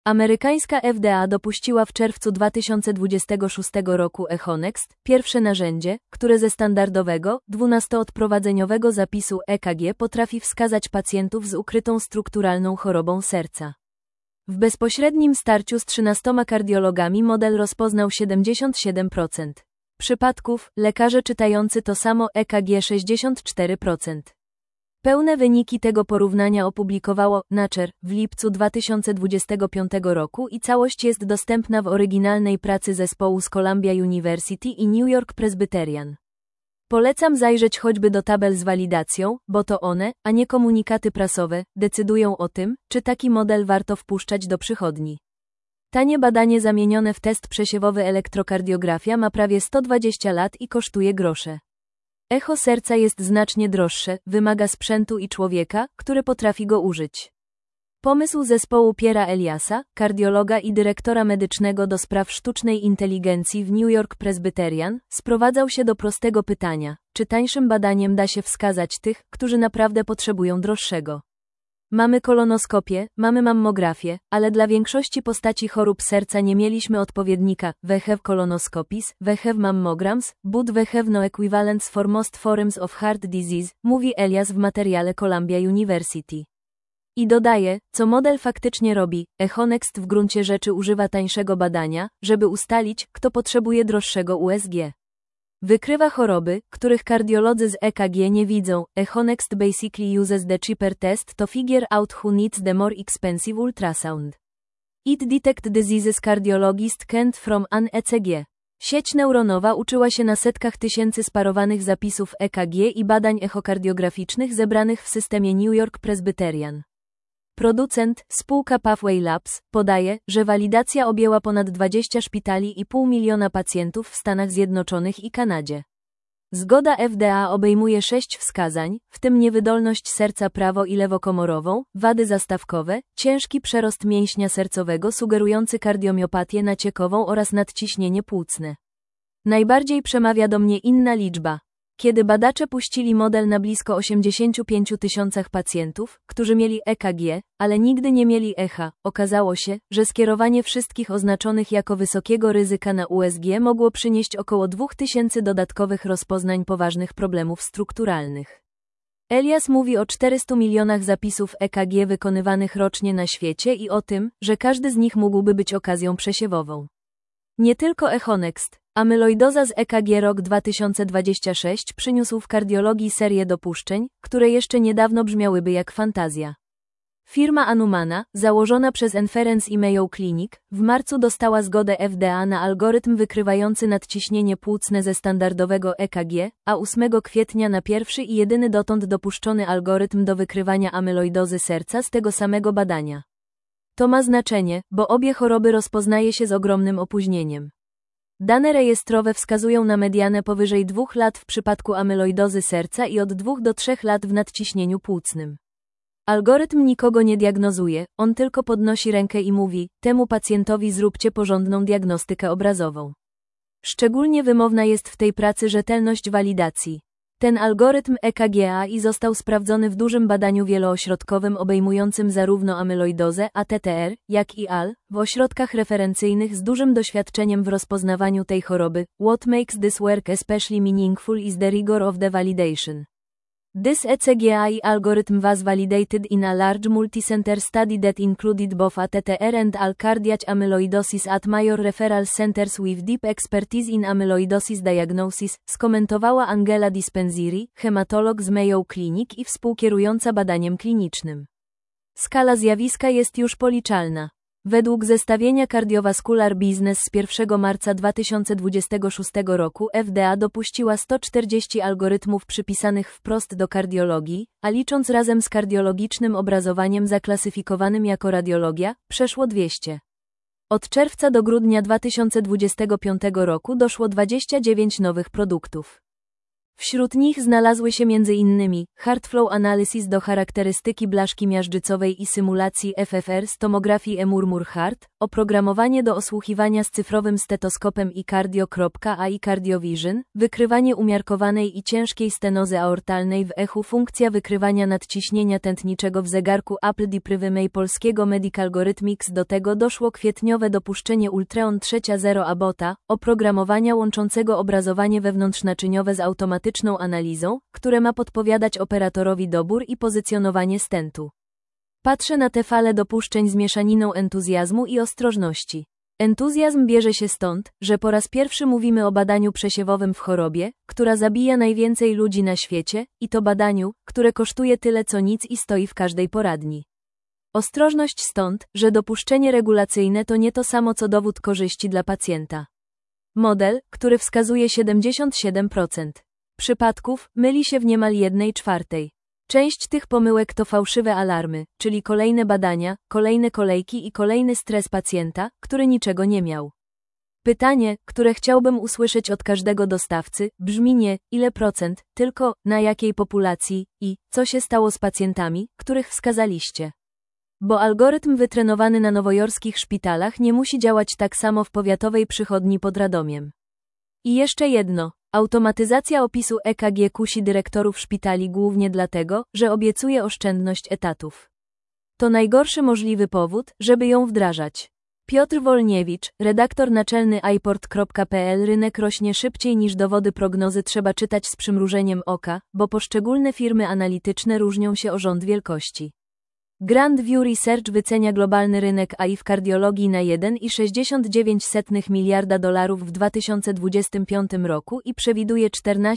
Amerykańska FDA dopuściła w czerwcu 2026 roku Echonext, pierwsze narzędzie, które ze standardowego, 12-odprowadzeniowego zapisu EKG potrafi wskazać pacjentów z ukrytą strukturalną chorobą serca. W bezpośrednim starciu z 13 kardiologami model rozpoznał 77% przypadków, lekarze czytający to samo EKG 64%. Pełne wyniki tego porównania opublikowało Nature w lipcu 2025 roku i całość jest dostępna w oryginalnej pracy zespołu z Columbia University i New York Presbyterian. Polecam zajrzeć choćby do tabel z walidacją, bo to one, a nie komunikaty prasowe, decydują o tym, czy taki model warto wpuszczać do przychodni. Tanie badanie zamienione w test przesiewowy elektrokardiografia ma prawie 120 lat i kosztuje grosze. Echo serca jest znacznie droższe, wymaga sprzętu i człowieka, który potrafi go użyć. Pomysł zespołu Pierre'a Eliasa, kardiologa i dyrektora medycznego do spraw sztucznej inteligencji w New York Presbyterian, sprowadzał się do prostego pytania, czy tańszym badaniem da się wskazać tych, którzy naprawdę potrzebują droższego. Mamy kolonoskopię, mamy mammografię, ale dla większości postaci chorób serca nie mieliśmy odpowiednika. We have colonoscopies, we have mammograms, but we have no equivalents for most forms of heart disease, mówi Elias w materiale Columbia University. I dodaje, co model faktycznie robi, Echonext w gruncie rzeczy używa tańszego badania, żeby ustalić, kto potrzebuje droższego USG. Wykrywa choroby, których kardiolodzy z EKG nie widzą. Echonext basically uses the cheaper test to figure out who needs the more expensive ultrasound. It detects diseases cardiologist can't from an ECG. Sieć neuronowa uczyła się na setkach tysięcy sparowanych zapisów EKG i badań echokardiograficznych zebranych w systemie New York Presbyterian. Producent, spółka Pathway Labs, podaje, że walidacja objęła ponad 20 szpitali i 500 000 pacjentów w Stanach Zjednoczonych i Kanadzie. Zgoda FDA obejmuje 6 wskazań, w tym niewydolność serca prawo- i lewokomorową, wady zastawkowe, ciężki przerost mięśnia sercowego sugerujący kardiomiopatię naciekową oraz nadciśnienie płucne. Najbardziej przemawia do mnie inna liczba. Kiedy badacze puścili model na blisko 85 000 pacjentów, którzy mieli EKG, ale nigdy nie mieli echa, okazało się, że skierowanie wszystkich oznaczonych jako wysokiego ryzyka na USG mogło przynieść około 2000 dodatkowych rozpoznań poważnych problemów strukturalnych. Elias mówi o 400 milionach zapisów EKG wykonywanych rocznie na świecie i o tym, że każdy z nich mógłby być okazją przesiewową. Nie tylko Echonext. Amyloidoza z EKG rok 2026 przyniósł w kardiologii serię dopuszczeń, które jeszcze niedawno brzmiałyby jak fantazja. Firma Anumana, założona przez Inference i Mayo Clinic, w marcu dostała zgodę FDA na algorytm wykrywający nadciśnienie płucne ze standardowego EKG, a 8 kwietnia na pierwszy i jedyny dotąd dopuszczony algorytm do wykrywania amyloidozy serca z tego samego badania. To ma znaczenie, bo obie choroby rozpoznaje się z ogromnym opóźnieniem. Dane rejestrowe wskazują na medianę powyżej 2 lat w przypadku amyloidozy serca i od 2 do 3 lat w nadciśnieniu płucnym. Algorytm nikogo nie diagnozuje, on tylko podnosi rękę i mówi, temu pacjentowi zróbcie porządną diagnostykę obrazową. Szczególnie wymowna jest w tej pracy rzetelność walidacji. Ten algorytm EKG-AI został sprawdzony w dużym badaniu wieloośrodkowym obejmującym zarówno amyloidozę ATTR, jak i AL, w ośrodkach referencyjnych z dużym doświadczeniem w rozpoznawaniu tej choroby. What makes this work especially meaningful is the rigor of the validation. This ECG-AI algorithm was validated in a large multicenter study that included both ATTR and AL cardiac amyloidosis at major referral centers with deep expertise in amyloidosis diagnosis, skomentowała Angela Dispensiri, hematolog z Mayo Clinic i współkierująca badaniem klinicznym. Skala zjawiska jest już policzalna. Według zestawienia Cardiovascular Business z 1 marca 2026 roku FDA dopuściła 140 algorytmów przypisanych wprost do kardiologii, a licząc razem z kardiologicznym obrazowaniem zaklasyfikowanym jako radiologia, przeszło 200. Od czerwca do grudnia 2025 roku doszło 29 nowych produktów. Wśród nich znalazły się m.in. Heartflow Analysis do charakterystyki blaszki miażdżycowej i symulacji FFR z tomografii e-murmur heart, oprogramowanie do osłuchiwania z cyfrowym stetoskopem iCardio.ai CardioVision, wykrywanie umiarkowanej i ciężkiej stenozy aortalnej w echu, funkcja wykrywania nadciśnienia tętniczego w zegarku Apple Deprivimate polskiego Medicalgorithmics. Do tego doszło kwietniowe dopuszczenie Ultreon 3.0 Abbota, oprogramowania łączącego obrazowanie wewnątrznaczyniowe z automatyczną analizą, które ma podpowiadać operatorowi dobór i pozycjonowanie stentu. Patrzę na tę falę dopuszczeń z mieszaniną entuzjazmu i ostrożności. Entuzjazm bierze się stąd, że po raz pierwszy mówimy o badaniu przesiewowym w chorobie, która zabija najwięcej ludzi na świecie, i to badaniu, które kosztuje tyle co nic i stoi w każdej poradni. Ostrożność stąd, że dopuszczenie regulacyjne to nie to samo co dowód korzyści dla pacjenta. Model, który wskazuje 77% przypadków, myli się w niemal 1/4. Część tych pomyłek to fałszywe alarmy, czyli kolejne badania, kolejne kolejki i kolejny stres pacjenta, który niczego nie miał. Pytanie, które chciałbym usłyszeć od każdego dostawcy, brzmi nie, ile procent, tylko na jakiej populacji i co się stało z pacjentami, których wskazaliście. Bo algorytm wytrenowany na nowojorskich szpitalach nie musi działać tak samo w powiatowej przychodni pod Radomiem. I jeszcze jedno. Automatyzacja opisu EKG kusi dyrektorów szpitali głównie dlatego, że obiecuje oszczędność etatów. To najgorszy możliwy powód, żeby ją wdrażać. Piotr Wolniewicz, redaktor naczelny iPort.pl. Rynek rośnie szybciej niż dowody prognozy trzeba czytać z przymrużeniem oka, bo poszczególne firmy analityczne różnią się o rząd wielkości. Grand View Research wycenia globalny rynek AI w kardiologii na $1,69 miliarda w 2025 roku i przewiduje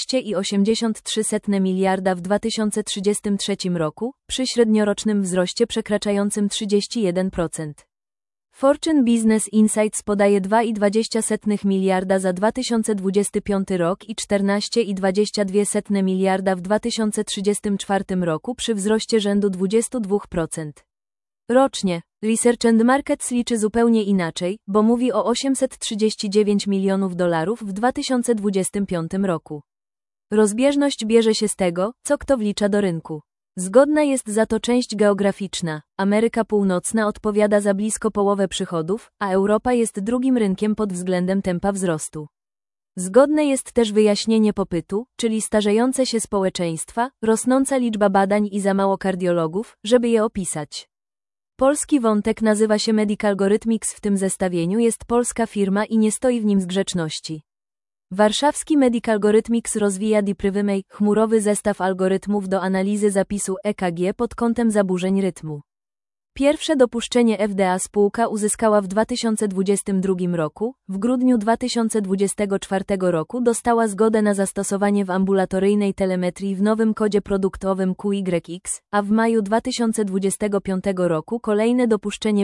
$14,83 miliarda w 2033 roku, przy średniorocznym wzroście przekraczającym 31%. Fortune Business Insights podaje $2,20 miliarda za 2025 rok i $14,22 miliarda w 2034 roku przy wzroście rzędu 22%. Rocznie, Research and Markets liczy zupełnie inaczej, bo mówi o $839 milionów w 2025 roku. Rozbieżność bierze się z tego, co kto wlicza do rynku. Zgodna jest za to część geograficzna. Ameryka Północna odpowiada za blisko połowę przychodów, a Europa jest drugim rynkiem pod względem tempa wzrostu. Zgodne jest też wyjaśnienie popytu, czyli starzejące się społeczeństwa, rosnąca liczba badań i za mało kardiologów, żeby je opisać. Polski wątek nazywa się Medicalgorithmics, w tym zestawieniu jest polska firma i nie stoi w nim z grzeczności. Warszawski Medicalgorithmics rozwija Deprivimate, chmurowy zestaw algorytmów do analizy zapisu EKG pod kątem zaburzeń rytmu. Pierwsze dopuszczenie FDA spółka uzyskała w 2022 roku, w grudniu 2024 roku dostała zgodę na zastosowanie w ambulatoryjnej telemetrii w nowym kodzie produktowym QYX, a w maju 2025 roku kolejne dopuszczenie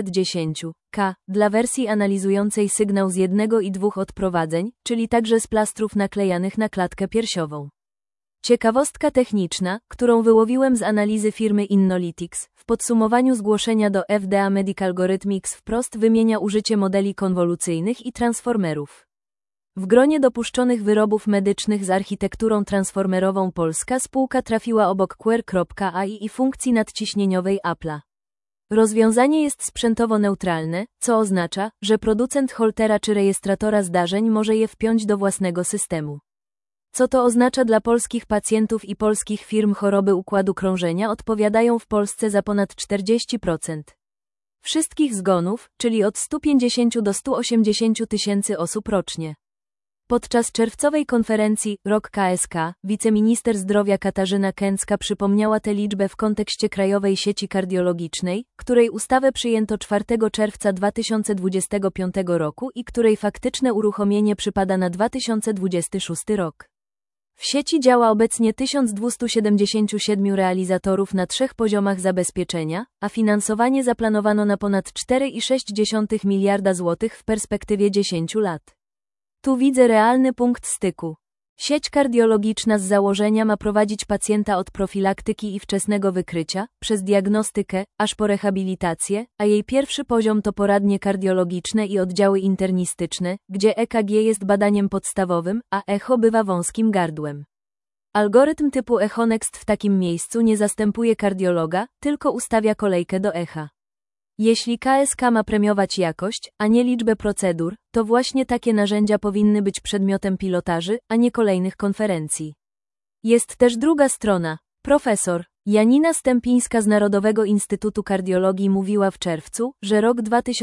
510K dla wersji analizującej sygnał z 1 i 2 odprowadzeń, czyli także z plastrów naklejanych na klatkę piersiową. Ciekawostka techniczna, którą wyłowiłem z analizy firmy Innolytics, w podsumowaniu zgłoszenia do FDA Medicalgorithmics wprost wymienia użycie modeli konwolucyjnych i transformerów. W gronie dopuszczonych wyrobów medycznych z architekturą transformerową polska spółka trafiła obok Quer.ai i funkcji nadciśnieniowej Apple'a. Rozwiązanie jest sprzętowo neutralne, co oznacza, że producent holtera czy rejestratora zdarzeń może je wpiąć do własnego systemu. Co to oznacza dla polskich pacjentów i polskich firm? Choroby układu krążenia odpowiadają w Polsce za ponad 40% wszystkich zgonów, czyli od 150 do 180 tysięcy osób rocznie. Podczas czerwcowej konferencji Rok KSK, wiceminister zdrowia Katarzyna Kęcka przypomniała tę liczbę w kontekście Krajowej Sieci Kardiologicznej, której ustawę przyjęto 4 czerwca 2025 roku i której faktyczne uruchomienie przypada na 2026 rok. W sieci działa obecnie 1277 realizatorów na 3 poziomach zabezpieczenia, a finansowanie zaplanowano na ponad 4,6 miliarda złotych w perspektywie 10 lat. Tu widzę realny punkt styku. Sieć kardiologiczna z założenia ma prowadzić pacjenta od profilaktyki i wczesnego wykrycia, przez diagnostykę, aż po rehabilitację, a jej pierwszy poziom to poradnie kardiologiczne i oddziały internistyczne, gdzie EKG jest badaniem podstawowym, a echo bywa wąskim gardłem. Algorytm typu Echonext w takim miejscu nie zastępuje kardiologa, tylko ustawia kolejkę do echa. Jeśli KSK ma premiować jakość, a nie liczbę procedur, to właśnie takie narzędzia powinny być przedmiotem pilotaży, a nie kolejnych konferencji. Jest też druga strona. Profesor Janina Stępińska z Narodowego Instytutu Kardiologii mówiła w czerwcu, że rok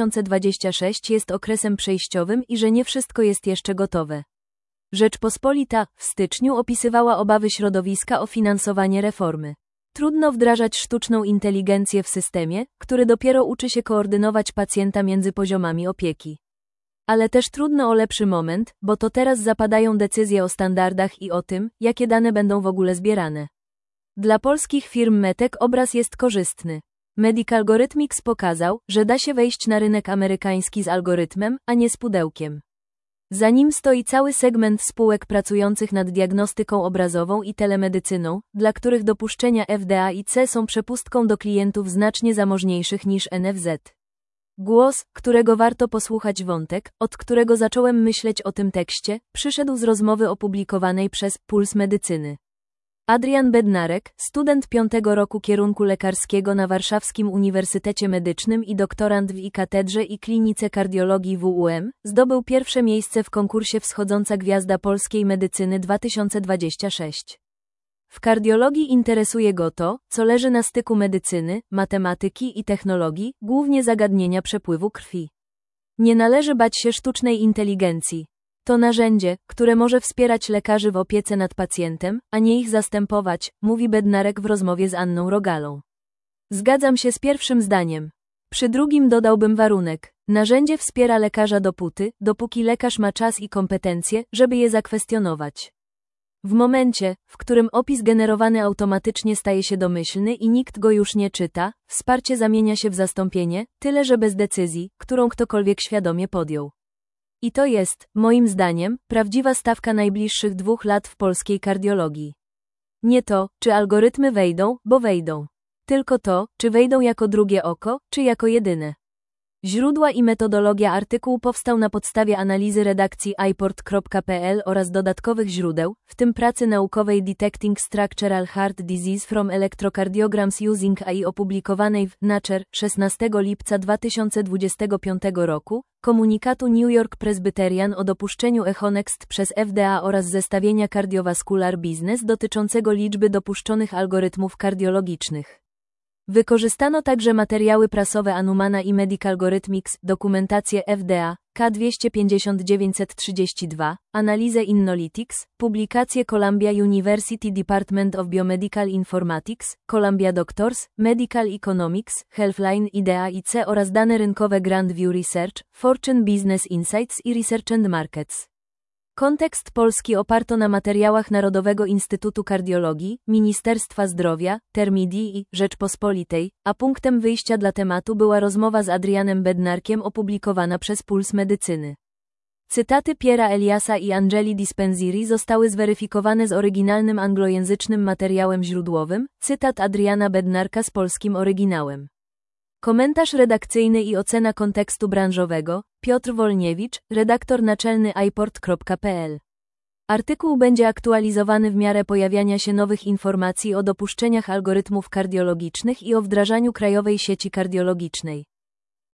2026 jest okresem przejściowym i że nie wszystko jest jeszcze gotowe. Rzeczpospolita w styczniu opisywała obawy środowiska o finansowanie reformy. Trudno wdrażać sztuczną inteligencję w systemie, który dopiero uczy się koordynować pacjenta między poziomami opieki. Ale też trudno o lepszy moment, bo to teraz zapadają decyzje o standardach i o tym, jakie dane będą w ogóle zbierane. Dla polskich firm medtech obraz jest korzystny. Medicalgorithmics pokazał, że da się wejść na rynek amerykański z algorytmem, a nie z pudełkiem. Za nim stoi cały segment spółek pracujących nad diagnostyką obrazową i telemedycyną, dla których dopuszczenia FDA i C są przepustką do klientów znacznie zamożniejszych niż NFZ. Głos, którego warto posłuchać, wątek, od którego zacząłem myśleć o tym tekście, przyszedł z rozmowy opublikowanej przez Puls Medycyny. Adrian Bednarek, student 5. roku kierunku lekarskiego na Warszawskim Uniwersytecie Medycznym i doktorant w katedrze i klinice kardiologii WUM, zdobył pierwsze miejsce w konkursie Wschodząca Gwiazda Polskiej Medycyny 2026. W kardiologii interesuje go to, co leży na styku medycyny, matematyki i technologii, głównie zagadnienia przepływu krwi. Nie należy bać się sztucznej inteligencji. To narzędzie, które może wspierać lekarzy w opiece nad pacjentem, a nie ich zastępować, mówi Bednarek w rozmowie z Anną Rogalą. Zgadzam się z pierwszym zdaniem. Przy drugim dodałbym warunek. Narzędzie wspiera lekarza dopóki lekarz ma czas i kompetencje, żeby je zakwestionować. W momencie, w którym opis generowany automatycznie staje się domyślny i nikt go już nie czyta, wsparcie zamienia się w zastąpienie, tyle że bez decyzji, którą ktokolwiek świadomie podjął. I to jest, moim zdaniem, prawdziwa stawka najbliższych 2 lat w polskiej kardiologii. Nie to, czy algorytmy wejdą, bo wejdą. Tylko to, czy wejdą jako drugie oko, czy jako jedyne. Źródła i metodologia. Artykuł powstał na podstawie analizy redakcji iPort.pl oraz dodatkowych źródeł, w tym pracy naukowej Detecting Structural Heart Disease from Electrocardiograms Using AI opublikowanej w Nature 16 lipca 2025 roku, komunikatu New York Presbyterian o dopuszczeniu Echonext przez FDA oraz zestawienia Cardiovascular Business dotyczącego liczby dopuszczonych algorytmów kardiologicznych. Wykorzystano także materiały prasowe Anumana i Medicalgorithmics, dokumentację FDA, K25932, analizę Innolytics, publikację Columbia University Department of Biomedical Informatics, Columbia Doctors, Medical Economics, Healthline IDEA i C oraz dane rynkowe Grand View Research, Fortune Business Insights i Research and Markets. Kontekst polski oparto na materiałach Narodowego Instytutu Kardiologii, Ministerstwa Zdrowia, Termidii i Rzeczpospolitej, a punktem wyjścia dla tematu była rozmowa z Adrianem Bednarkiem opublikowana przez Puls Medycyny. Cytaty Piera Eliasa i Angeli Dispenziri zostały zweryfikowane z oryginalnym anglojęzycznym materiałem źródłowym, cytat Adriana Bednarka z polskim oryginałem. Komentarz redakcyjny i ocena kontekstu branżowego, Piotr Wolniewicz, redaktor naczelny iPort.pl. Artykuł będzie aktualizowany w miarę pojawiania się nowych informacji o dopuszczeniach algorytmów kardiologicznych i o wdrażaniu krajowej sieci kardiologicznej.